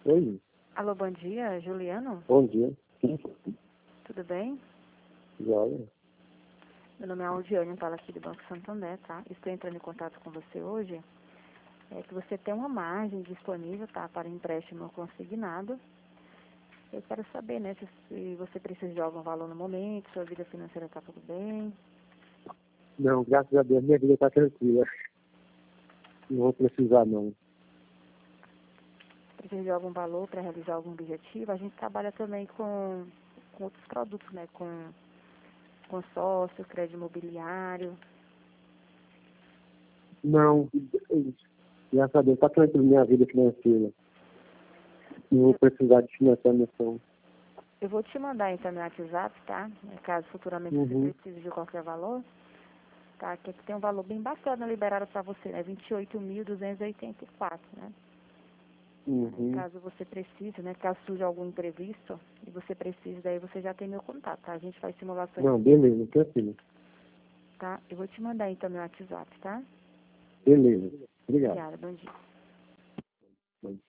Oi, Alô, bom dia, Juliano? bom dia. Tudo bem? Olha, Meu nome é Aldiane, falo aqui do Banco Santander, tá? Estou entrando em contato com você hoje. É que você tem uma margem disponível, tá? Para empréstimo consignado. Eu quero saber, né, se você precisa de algum valor no momento, sua vida financeira está tudo bem. não, graças a Deus minha vida está tranquila. Não vou precisar, não. Precisa de algum valor para realizar algum objetivo. A gente trabalha também com outros produtos, né? Com consórcio, crédito imobiliário. Não, graças a Deus está tranquila minha vida financeira. Não vou precisar de financiamento. Eu vou te mandar então meu WhatsApp, tá? Caso futuramente Uhum, você precise de qualquer valor, tá? Que aqui tem um valor bem bacana liberado para você, né? 28.284, né? Aí, uhum. caso você precise, né? Caso surja algum imprevisto e você precise, daí você já tem meu contato, tá? A gente faz simulações, Não, beleza, tranquilo. tá? Eu vou te mandar então meu WhatsApp, tá? Beleza. Obrigado. Obrigada, bom dia. Bom dia.